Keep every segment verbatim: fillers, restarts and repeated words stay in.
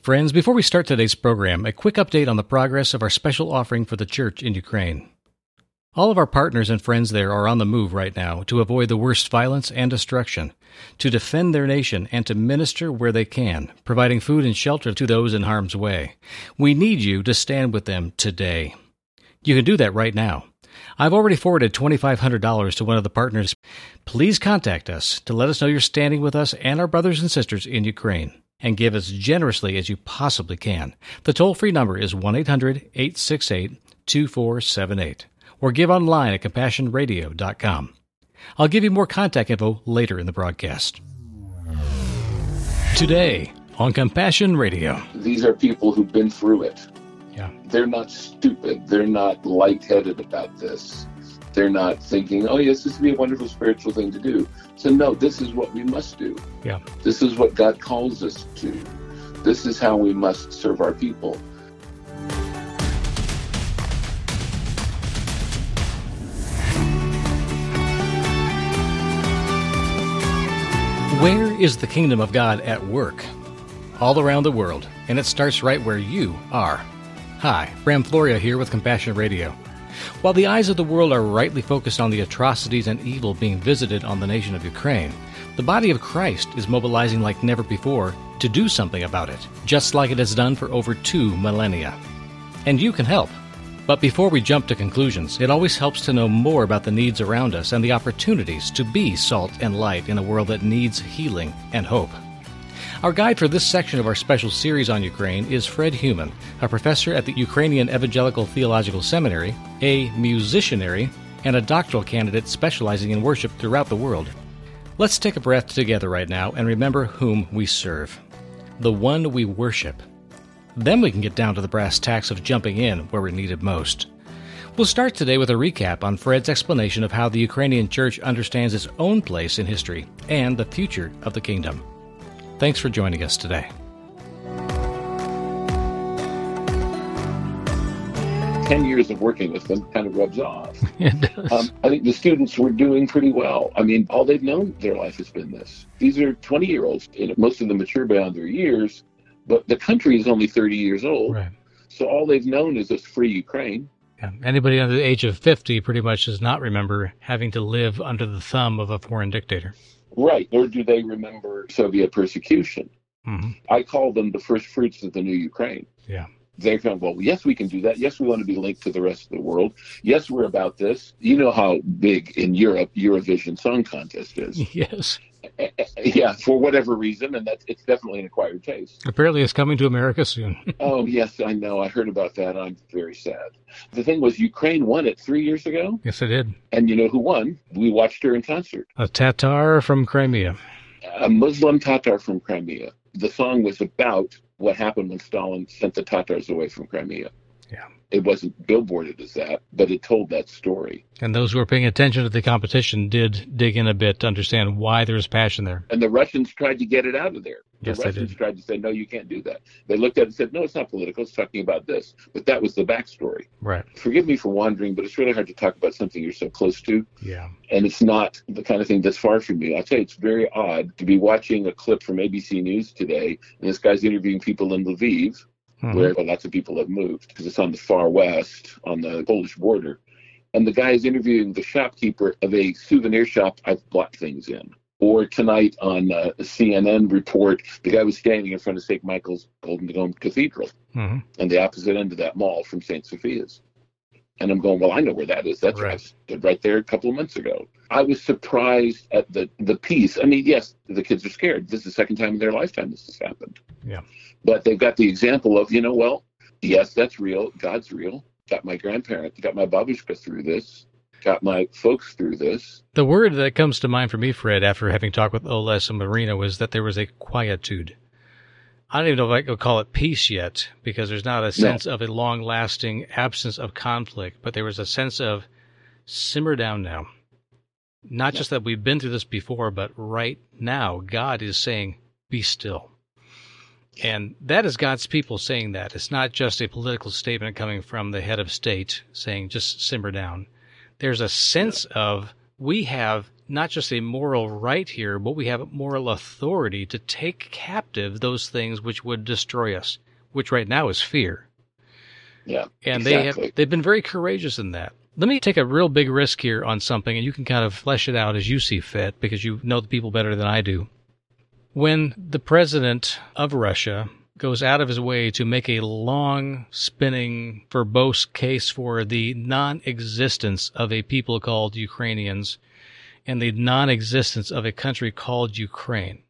Friends, before we start today's program, a quick update on the progress of our special offering for the church in Ukraine. All of our partners and friends there are on the move right now to avoid the worst violence and destruction, to defend their nation and to minister where they can, providing food and shelter to those in harm's way. We need you to stand with them today. You can do that right now. I've already forwarded two thousand five hundred dollars to one of the partners. Please contact us to let us know you're standing with us and our brothers and sisters in Ukraine, and give as generously as you possibly can. The toll-free number is one eight hundred, eight six eight, two four seven eight, or give online at compassion radio dot com. I'll give you more contact info later in the broadcast. Today on Compassion Radio. These are people who've been through it. Yeah. They're not stupid. They're not lightheaded about this. They're not thinking, oh, yes, this would be a wonderful spiritual thing to do. So, no, this is what we must do. Yeah. This is what God calls us to. This is how we must serve our people. Where is the kingdom of God at work? All around the world, and it starts right where you are. Hi, Bram Floria here with Compassion Radio. While the eyes of the world are rightly focused on the atrocities and evil being visited on the nation of Ukraine, the body of Christ is mobilizing like never before to do something about it, just like it has done for over two millennia. And you can help. But before we jump to conclusions, it always helps to know more about the needs around us and the opportunities to be salt and light in a world that needs healing and hope. Our guide for this section of our special series on Ukraine is Fred Heumann, a professor at the Ukrainian Evangelical Theological Seminary, a musicianary, and a doctoral candidate specializing in worship throughout the world. Let's take a breath together right now and remember whom we serve. The one we worship. Then we can get down to the brass tacks of jumping in where we're needed most. We'll start today with a recap on Fred's explanation of how the Ukrainian church understands its own place in history and the future of the kingdom. Thanks for joining us today. Ten years of working with them kind of rubs off. It does. Um, I think the students were doing pretty well. I mean, all they've known their life has been this. These are twenty-year-olds. You know, most of them mature beyond their years, but the country is only thirty years old. Right. So all they've known is this free Ukraine. Yeah. Anybody under the age of fifty pretty much does not remember having to live under the thumb of a foreign dictator. Right. Nor do they remember Soviet persecution. Mm-hmm. I call them the first fruits of the new Ukraine. Yeah. They're going, well, yes, we can do that. Yes, we want to be linked to the rest of the world. Yes, we're about this. You know how big in Europe Eurovision Song Contest is. Yes. Yeah, for whatever reason, and that's it's definitely an acquired taste. Apparently it's coming to America soon. Oh, yes, I know. I heard about that. I'm very sad. The thing was, Ukraine won it three years ago. Yes, it did. And you know who won? We watched her in concert. A Tatar from Crimea. A Muslim Tatar from Crimea. The song was about what happened when Stalin sent the Tatars away from Crimea. Yeah. It wasn't billboarded as that, but it told that story. And those who were paying attention to the competition did dig in a bit to understand why there was passion there. And the Russians tried to get it out of there. The Yes, they Russians did. tried to say, no, you can't do that. They looked at it and said, no, it's not political. It's talking about this. But that was the backstory. Right. Forgive me for wandering, but it's really hard to talk about something you're so close to. Yeah. And it's not the kind of thing that's far from you. I'll tell you, it's very odd to be watching a clip from A B C News today, and this guy's interviewing people in Lviv, Mm-hmm. where well, lots of people have moved, because it's on the far west, on the Polish border. And the guy is interviewing the shopkeeper of a souvenir shop I've bought things in. Or tonight on uh, a C N N report, the guy was standing in front of Saint Michael's Golden Dome Cathedral, Mm-hmm. and the opposite end of that mall from Saint Sophia's. And I'm going, well, I know where that is. That's Right. right. I stood right there a couple of months ago. I was surprised at the, the peace. I mean, yes, the kids are scared. This is the second time in their lifetime this has happened. Yeah. But they've got the example of, you know, well, yes, that's real. God's real. Got my grandparent, got my babushka through this, got my folks through this. The word that comes to mind for me, Fred, after having talked with Oles and Marina, was that there was a quietude. I don't even know if I could call it peace yet, because there's not a sense no. of a long-lasting absence of conflict, but there was a sense of simmer down now. Not no. just that we've been through this before, but right now, God is saying, be still. And that is God's people saying that. It's not just a political statement coming from the head of state saying, just simmer down. There's a sense yeah. of, we have not just a moral right here, but we have moral authority to take captive those things which would destroy us, which right now is fear. Yeah, and exactly. they have they've been very courageous in that. Let me take a real big risk here on something, and you can kind of flesh it out as you see fit, because you know the people better than I do. When the president of Russia goes out of his way to make a long, spinning, verbose case for the non-existence of a people called Ukrainians and the non-existence of a country called Ukraine,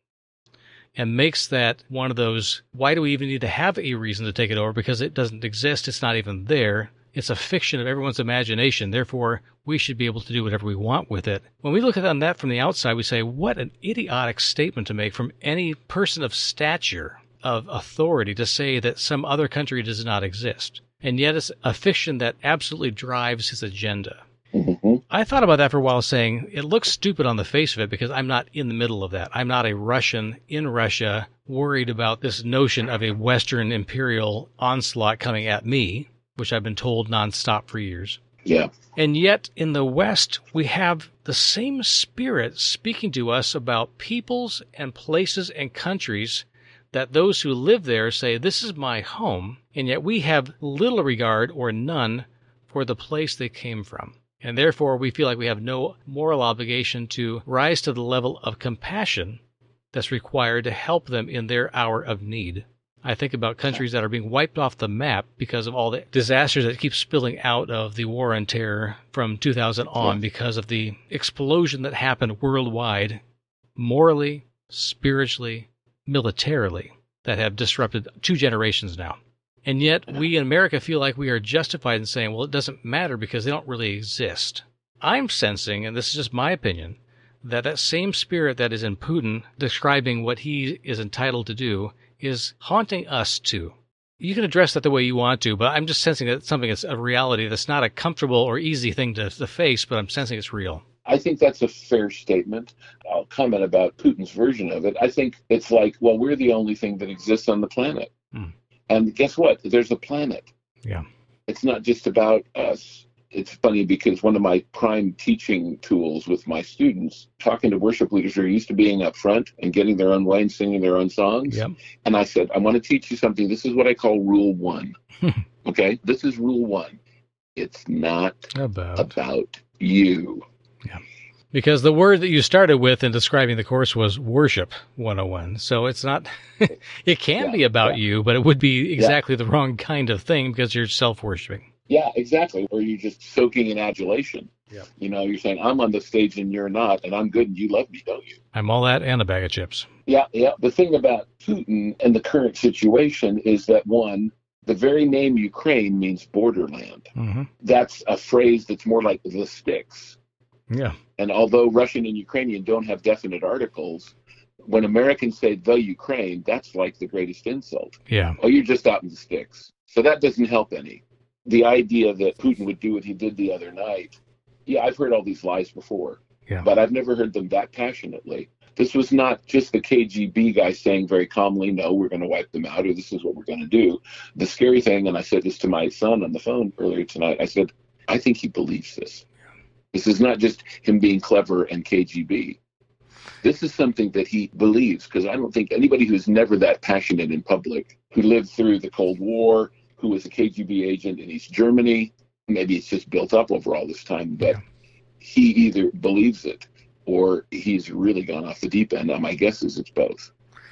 and makes that one of those, why do we even need to have a reason to take it over? Because it doesn't exist. It's not even there. It's a fiction of everyone's imagination. Therefore, we should be able to do whatever we want with it. When we look at that from the outside, we say, what an idiotic statement to make from any person of stature, of authority, to say that some other country does not exist. And yet it's a fiction that absolutely drives his agenda. Mm-hmm. I thought about that for a while, saying it looks stupid on the face of it because I'm not in the middle of that. I'm not a Russian in Russia worried about this notion of a Western imperial onslaught coming at me, which I've been told nonstop for years. Yeah. And yet in the West, we have the same spirit speaking to us about peoples and places and countries that those who live there say, this is my home, and yet we have little regard or none for the place they came from. And therefore, we feel like we have no moral obligation to rise to the level of compassion that's required to help them in their hour of need. I think about countries that are being wiped off the map because of all the disasters that keep spilling out of the war on terror from two thousand on, because of the explosion that happened worldwide, morally, spiritually, militarily, that have disrupted two generations now. And yet we in America feel like we are justified in saying, well, it doesn't matter because they don't really exist. I'm sensing, and this is just my opinion, that that same spirit that is in Putin describing what he is entitled to do is haunting us too. You can address that the way you want to, but I'm just sensing that something is a reality that's not a comfortable or easy thing to, to face, but I'm sensing it's real. I think that's a fair statement. I'll comment about Putin's version of it. I think it's like, well, we're the only thing that exists on the planet. Hmm. And guess what? There's a planet. Yeah. It's not just about us. It's funny because one of my prime teaching tools with my students, talking to worship leaders who are used to being up front and getting their own way and singing their own songs. Yep. And I said, I want to teach you something. This is what I call rule one. Okay? This is rule one. It's not about, about you. Yeah. Because the word that you started with in describing the course was worship one oh one. So it's not, it can yeah, be about yeah. you, but it would be exactly yeah. the wrong kind of thing because you're self-worshiping. Yeah, exactly. Or you're just soaking in adulation. Yeah. You know, you're saying, I'm on the stage and you're not, and I'm good and you love me, don't you? I'm all that and a bag of chips. Yeah, yeah. The thing about Putin and the current situation is that, one, the very name Ukraine means borderland. Mm-hmm. That's a phrase that's more like the sticks. Yeah. And although Russian and Ukrainian don't have definite articles, when Americans say the Ukraine, that's like the greatest insult. Yeah. Oh, you're just out in the sticks. So that doesn't help any. The idea that Putin would do what he did the other night, yeah, I've heard all these lies before, yeah. but I've never heard them that passionately. This was not just the K G B guy saying very calmly, no, we're going to wipe them out, or this is what we're going to do. The scary thing, and I said this to my son on the phone earlier tonight, I said, I think he believes this. This is not just him being clever and K G B. This is something that he believes, because I don't think anybody who's never that passionate in public, who lived through the Cold War, who was a K G B agent in East Germany, maybe it's just built up over all this time, but yeah. he either believes it or he's really gone off the deep end. Now, my guess is it's both.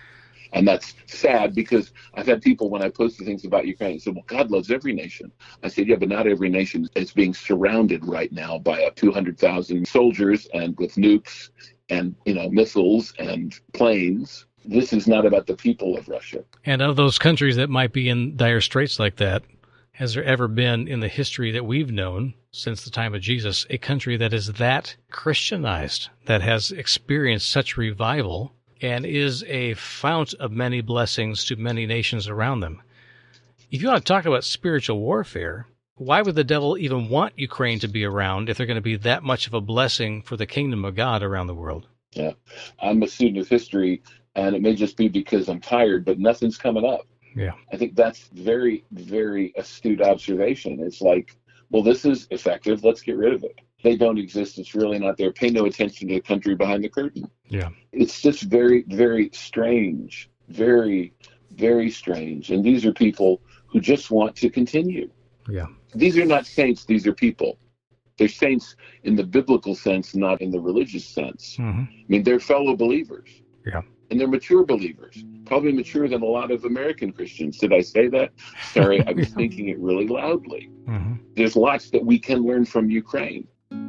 And that's sad because I've had people, when I posted things about Ukraine, say, well, God loves every nation. I said, yeah, but not every nation is being surrounded right now by uh, two hundred thousand soldiers and with nukes and, you know, missiles and planes. This is not about the people of Russia. And of those countries that might be in dire straits like that, has there ever been in the history that we've known since the time of Jesus, a country that is that Christianized, that has experienced such revival and is a fount of many blessings to many nations around them? If you want to talk about spiritual warfare, why would the devil even want Ukraine to be around if they're going to be that much of a blessing for the kingdom of God around the world? Yeah, I'm a student of history, and it may just be because I'm tired, but nothing's coming up. Yeah. I think that's very, very astute observation. It's like, well, this is effective. Let's get rid of it. They don't exist. It's really not there. Pay no attention to the country behind the curtain. Yeah. It's just very, very strange. Very, very strange. And these are people who just want to continue. Yeah. These are not saints. These are people. They're saints in the biblical sense, not in the religious sense. Mm-hmm. I mean, they're fellow believers. Yeah. And they're mature believers, probably mature than a lot of American Christians. Did I say that? Sorry, I was Yeah. thinking it really loudly. Mm-hmm. There's lots that we can learn from Ukraine.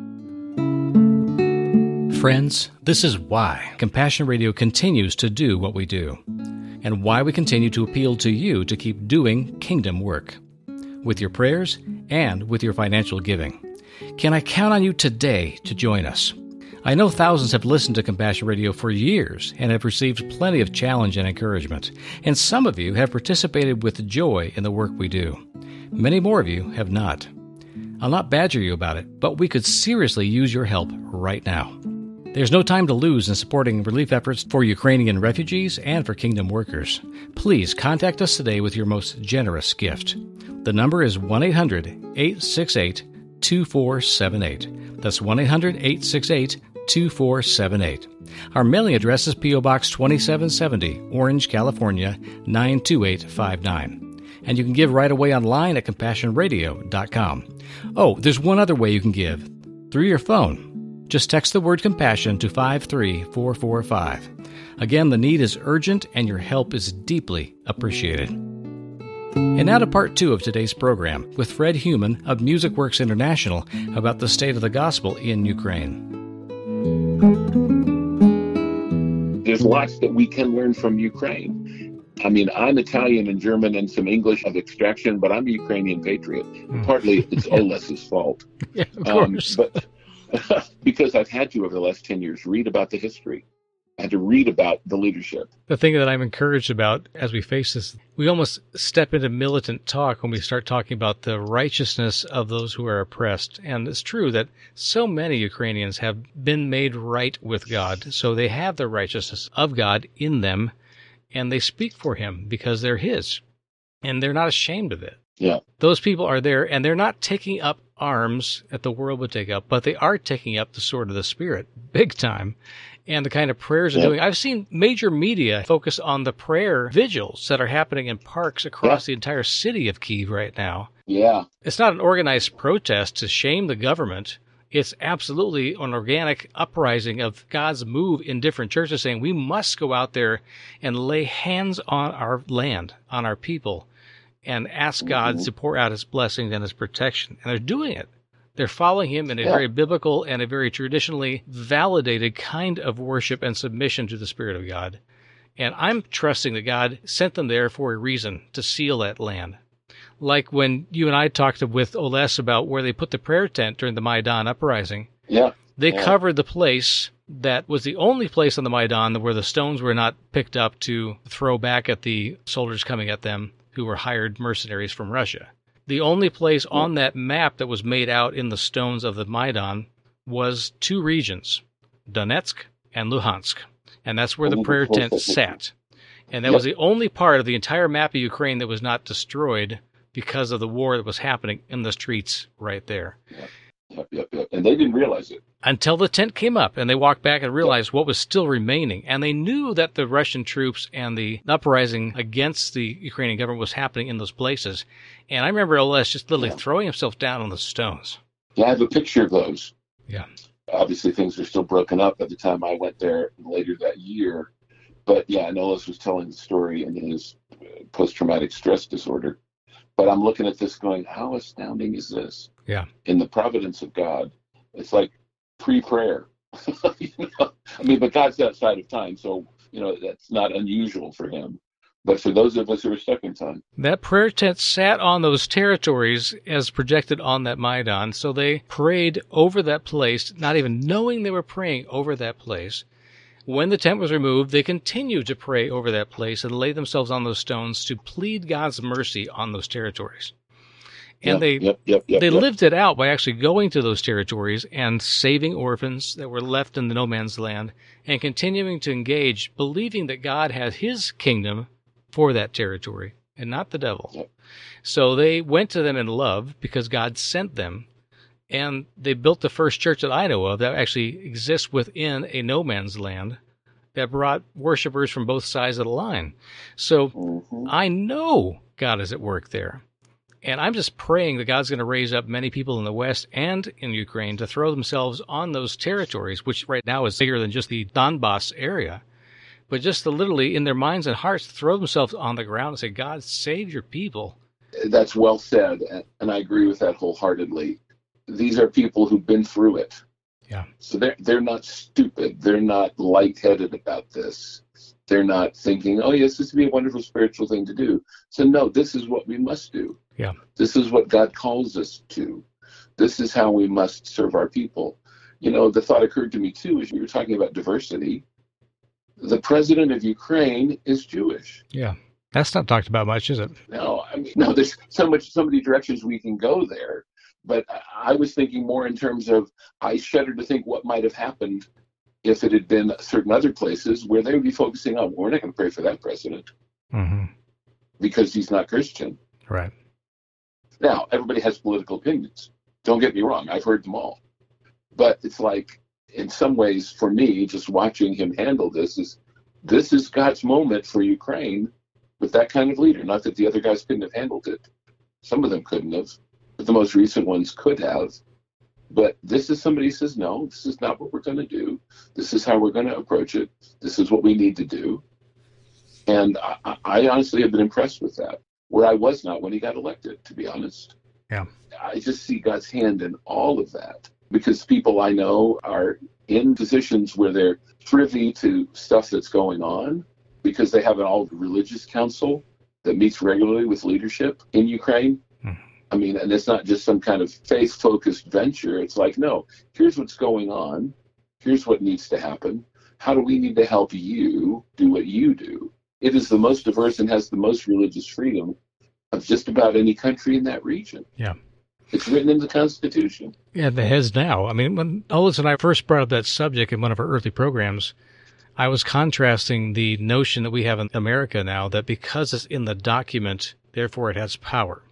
Friends, this is why Compassion Radio continues to do what we do, and why we continue to appeal to you to keep doing kingdom work, with your prayers and with your financial giving. Can I count on you today to join us? I know thousands have listened to Compassion Radio for years and have received plenty of challenge and encouragement, and some of you have participated with joy in the work we do. Many more of you have not. I'll not badger you about it, but we could seriously use your help right now. There's no time to lose in supporting relief efforts for Ukrainian refugees and for kingdom workers. Please contact us today with your most generous gift. The number is one eight hundred, eight six eight, two four seven eight. That's one eight hundred, eight six eight, two four seven eight. Our mailing address is P O. Box twenty-seven seventy, Orange, California, nine two eight five nine. And you can give right away online at compassion radio dot com. Oh, there's one other way you can give. Through your phone. Just text the word compassion to five three four four five. Again, the need is urgent and your help is deeply appreciated. And now to part two of today's program with Fred Heumann of Music Works International about the state of the gospel in Ukraine. There's lots that we can learn from Ukraine. I mean, I'm Italian and German and some English of extraction, but I'm a Ukrainian patriot. Mm. Partly it's Oles's fault. Yeah, of Um, course. but because I've had to over the last ten years read about the history. I had to read about the leadership. The thing that I'm encouraged about as we face this, we almost step into militant talk when we start talking about the righteousness of those who are oppressed. And it's true that so many Ukrainians have been made right with God. So they have the righteousness of God in them, and they speak for him because they're his. And they're not ashamed of it. Yeah. Those people are there, and they're not taking up arms that the world would take up, but they are taking up the sword of the Spirit, big time. And the kind of prayers they're Yeah. doing. I've seen major media focus on the prayer vigils that are happening in parks across Yeah. the entire city of Kyiv right now. Yeah. It's not an organized protest to shame the government. It's absolutely an organic uprising of God's move in different churches saying we must go out there and lay hands on our land, on our people, and ask God Mhm. to pour out his blessings and his protection. And they're doing it. They're following him in a Yeah. very biblical and a very traditionally validated kind of worship and submission to the Spirit of God. And I'm trusting that God sent them there for a reason, to seal that land. Like when you and I talked with Oles about where they put the prayer tent during the Maidan uprising. Yeah. They Yeah. covered the place that was the only place on the Maidan where the stones were not picked up to throw back at the soldiers coming at them who were hired mercenaries from Russia. The only place on that map that was made out in the stones of the Maidan was two regions, Donetsk and Luhansk. And that's where the prayer tent sat. And that was the only part of the entire map of Ukraine that was not destroyed because of the war that was happening in the streets right there. Yep, yep, yep. And they didn't realize it. Until the tent came up and they walked back and realized what was still remaining. And they knew that the Russian troops and the uprising against the Ukrainian government was happening in those places. And I remember Oles just literally Yeah. throwing himself down on the stones. Yeah, I have a picture of those. Yeah. Obviously, things are still broken up at the time I went there later that year. But yeah, Nolas was telling the story in his uh, post-traumatic stress disorder. But I'm looking at this going, how astounding is this? Yeah. In the providence of God, it's like pre-prayer. you know? I mean, but God's outside of time, so, you know, that's not unusual for him. But for those of us who are stuck in time. That prayer tent sat on those territories as projected on that Maidan. So they prayed over that place, not even knowing they were praying over that place. When the tent was removed, they continued to pray over that place and lay themselves on those stones to plead God's mercy on those territories. And Yep, they yep, yep, yep, they yep. lived it out by actually going to those territories and saving orphans that were left in the no man's land and continuing to engage, believing that God had his kingdom for that territory and not the devil. Yep. So they went to them in love because God sent them, And they built the first church that I know of that actually exists within a no man's land that brought worshipers from both sides of the line. So mm-hmm. I know God is at work there. And I'm just praying that God's going to raise up many people in the West and in Ukraine to throw themselves on those territories, which right now is bigger than just the Donbass area. But just to literally, in their minds and hearts, throw themselves on the ground and say, God, save your people. That's well said, and I agree with that wholeheartedly. These are people who've been through it. Yeah. So they're, they're not stupid. They're not lightheaded about this. They're not thinking, oh, yes, this would be a wonderful spiritual thing to do. So, no, this is what we must do. Yeah. This is what God calls us to. This is how we must serve our people. You know, the thought occurred to me, too, as you were talking about diversity. The president of Ukraine is Jewish. Yeah. That's not talked about much, is it? No, I mean, no, there's so much, so many directions we can go there. But I was thinking more in terms of, I shudder to think what might have happened if it had been certain other places where they would be focusing on, we're not going to pray for that president mm-hmm. because he's not Christian. Right. Now, everybody has political opinions. Don't get me wrong. I've heard them all. But it's like, in some ways, for me, just watching him handle this is, this is God's moment for Ukraine with that kind of leader. Not that the other guys couldn't have handled it. Some of them couldn't have. But the most recent ones could have. But this is somebody who says, no, this is not what we're going to do. This is how we're going to approach it. This is what we need to do. And I, I honestly have been impressed with that, where I was not when he got elected, to be honest. Yeah. I just see God's hand in all of that, because people I know are in positions where they're privy to stuff that's going on, because they have an all-religious council that meets regularly with leadership in Ukraine. I mean, and it's not just some kind of faith-focused venture. It's like, no, here's what's going on. Here's what needs to happen. How do we need to help you do what you do? It is the most diverse and has the most religious freedom of just about any country in that region. Yeah. It's written in the Constitution. Yeah, it has now. I mean, when Olis and I first brought up that subject in one of our early programs, I was contrasting the notion that we have in America now that because it's in the document, therefore it has power.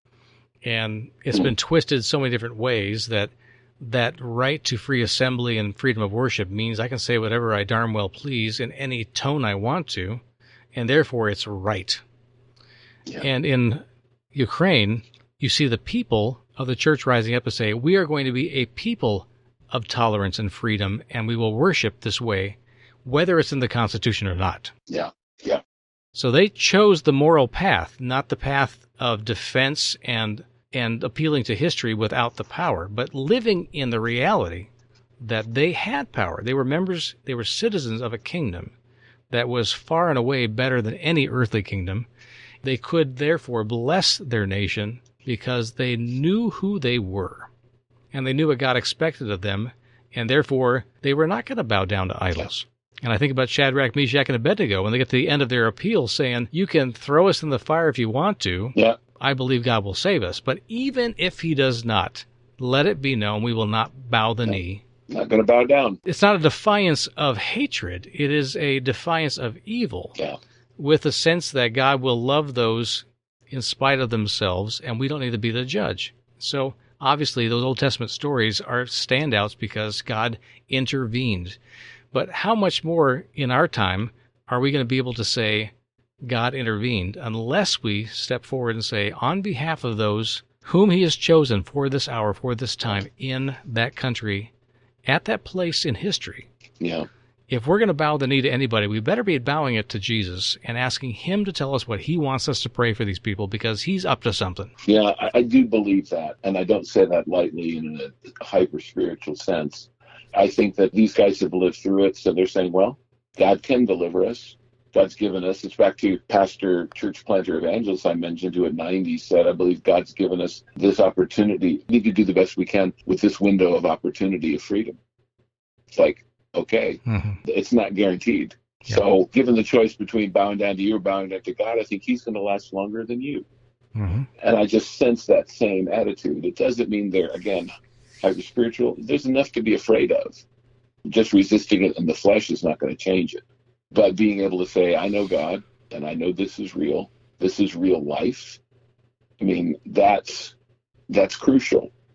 And it's been twisted so many different ways that that right to free assembly and freedom of worship means I can say whatever I darn well please in any tone I want to, and therefore it's right. Yeah. And in Ukraine, you see the people of the church rising up to say, we are going to be a people of tolerance and freedom, and we will worship this way, whether it's in the Constitution or not. Yeah, yeah. So they chose the moral path, not the path of defense and and appealing to history without the power, but living in the reality that they had power. They were members, they were citizens of a kingdom that was far and away better than any earthly kingdom. They could therefore bless their nation because they knew who they were, and they knew what God expected of them, and therefore they were not going to bow down to idols. And I think about Shadrach, Meshach, and Abednego when they get to the end of their appeal saying, you can throw us in the fire if you want to. Yeah. I believe God will save us. But even if he does not, let it be known we will not bow the no, knee. Not going to bow down. It's not a defiance of hatred. It is a defiance of evil. Yeah. With a sense that God will love those in spite of themselves, and we don't need to be the judge. So obviously those Old Testament stories are standouts because God intervened. But how much more in our time are we going to be able to say God intervened unless we step forward and say, on behalf of those whom he has chosen for this hour, for this time, in that country, at that place in history. Yeah. If we're going to bow the knee to anybody, we better be bowing it to Jesus and asking him to tell us what he wants us to pray for these people, because he's up to something. Yeah, I, I do believe that, and I don't say that lightly in a hyper-spiritual sense. I think that these guys have lived through it, so they're saying, well, God can deliver us. God's given us, it's back to pastor, church planter, evangelist I mentioned, who at ninety said, I believe God's given us this opportunity. We need to do the best we can with this window of opportunity of freedom. It's like, okay, mm-hmm. It's not guaranteed. Yeah. So given the choice between bowing down to you or bowing down to God, I think he's going to last longer than you. Mm-hmm. And I just sense that same attitude. It doesn't mean they're, again, hyper-spiritual. There's enough to be afraid of. Just resisting it in the flesh is not going to change it. But being able to say, I know God, and I know this is real. This is real life. I mean, that's that's crucial.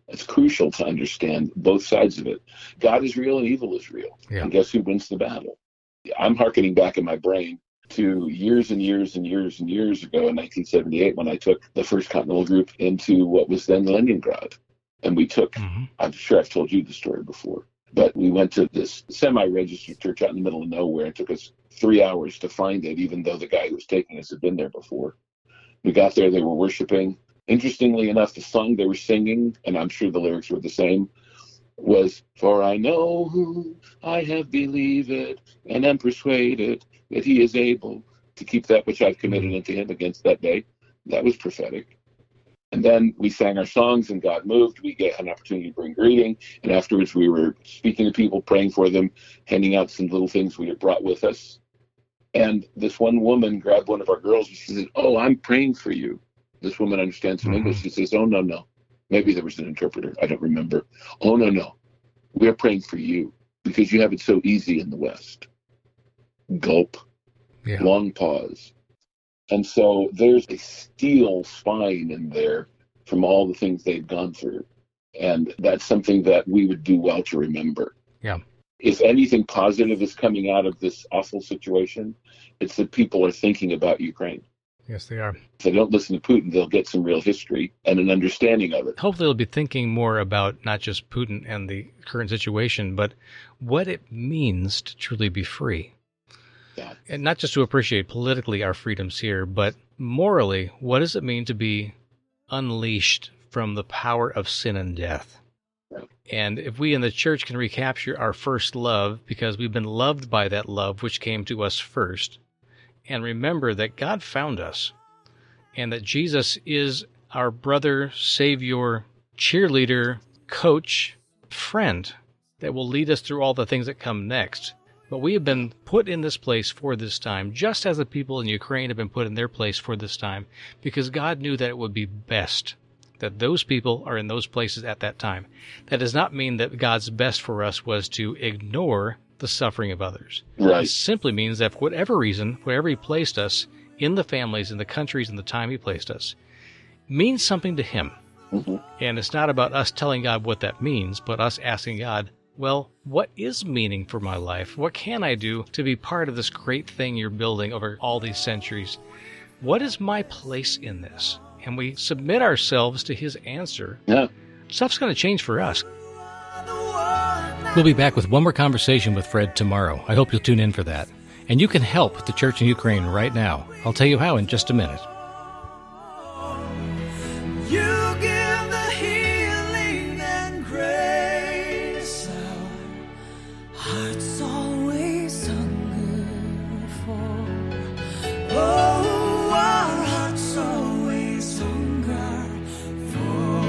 It's crucial to understand both sides of it. God is real and evil is real. Yeah. And guess who wins the battle? I'm hearkening back in my brain to years and years and years and years ago in nineteen seventy-eight when I took the First Continental Group into what was then Leningrad. And we took, mm-hmm. I'm sure I've told you the story before, but we went to this semi-registered church out in the middle of nowhere. It took us three hours to find it, even though the guy who was taking us had been there before. We got there, they were worshiping. Interestingly enough, the song they were singing, and I'm sure the lyrics were the same, was, "For I know who I have believed and am persuaded that he is able to keep that which I've committed unto him against that day." That was prophetic. And then we sang our songs and God moved. We get an opportunity to bring greeting. And afterwards we were speaking to people, praying for them, handing out some little things we had brought with us. And this one woman grabbed one of our girls and she said, "Oh, I'm praying for you." This woman understands some mm-hmm. English. She says, "Oh, no, no." Maybe there was an interpreter. I don't remember. "Oh, no, no. We're praying for you because you have it so easy in the West." Gulp. Yeah. Long pause. And so there's a steel spine in there from all the things they've gone through. And that's something that we would do well to remember. Yeah. If anything positive is coming out of this awful situation, it's that people are thinking about Ukraine. Yes, they are. If they don't listen to Putin, they'll get some real history and an understanding of it. Hopefully they'll be thinking more about not just Putin and the current situation, but what it means to truly be free. Yeah. And not just to appreciate politically our freedoms here, but morally, what does it mean to be unleashed from the power of sin and death? Right. And if we in the church can recapture our first love, because we've been loved by that love which came to us first, and remember that God found us, and that Jesus is our brother, savior, cheerleader, coach, friend that will lead us through all the things that come next. But we have been put in this place for this time, just as the people in Ukraine have been put in their place for this time, because God knew that it would be best that those people are in those places at that time. That does not mean that God's best for us was to ignore the suffering of others. Right. It simply means that for whatever reason, wherever he placed us, in the families, in the countries, in the time he placed us, means something to him. Mm-hmm. And it's not about us telling God what that means, but us asking God, well, what is meaning for my life? What can I do to be part of this great thing you're building over all these centuries? What is my place in this? And we submit ourselves to his answer. Yeah. Stuff's going to change for us. We'll be back with one more conversation with Fred tomorrow. I hope you'll tune in for that. And you can help the church in Ukraine right now. I'll tell you how in just a minute. You give the healing and grace. Our hearts always hunger for. Oh, our hearts always hunger for.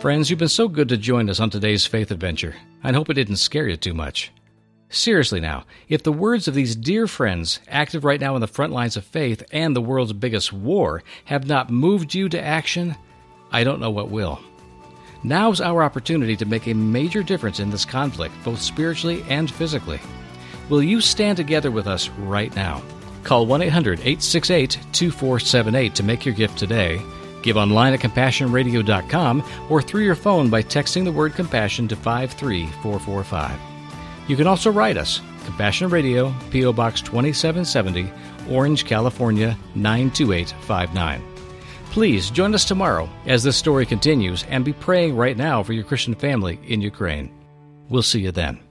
Friends, you've been so good to join us on today's faith adventure. I hope it didn't scare you too much. Seriously now, if the words of these dear friends, active right now in the front lines of faith and the world's biggest war, have not moved you to action, I don't know what will. Now's our opportunity to make a major difference in this conflict, both spiritually and physically. Will you stand together with us right now? Call one eight hundred, eight six eight, two four seven eight to make your gift today. Give online at compassion radio dot com or through your phone by texting the word compassion to five three four four five. You can also write us, Compassion Radio, P O Box twenty-seven seventy, Orange, California, nine two eight five nine. Please join us tomorrow as this story continues and be praying right now for your Christian family in Ukraine. We'll see you then.